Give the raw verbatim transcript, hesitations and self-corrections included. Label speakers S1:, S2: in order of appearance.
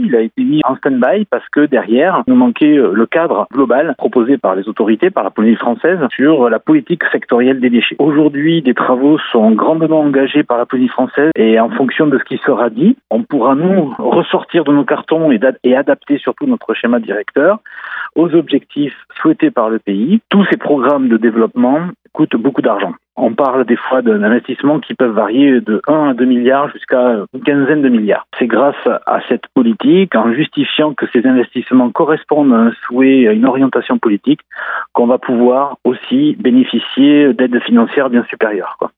S1: il a été mis en stand-by parce que derrière, il nous manquait le cadre global proposé par les autorités, par la Polynésie française, sur la politique sectorielle des déchets. Aujourd'hui, des travaux sont grandement engagés par la Polynésie française et en fonction de ce qui sera dit, on pourra nous ressortir de nos cartons et, et adapter surtout notre schéma directeur aux objectifs souhaités par le pays. Tous ces programmes de développement coûtent beaucoup d'argent. On parle des fois d'un investissement qui peuvent varier de un à deux milliards jusqu'à une quinzaine de milliards. C'est grâce à cette politique, en justifiant que ces investissements correspondent à un souhait, à une orientation politique, qu'on va pouvoir aussi bénéficier d'aides financières bien supérieures, quoi.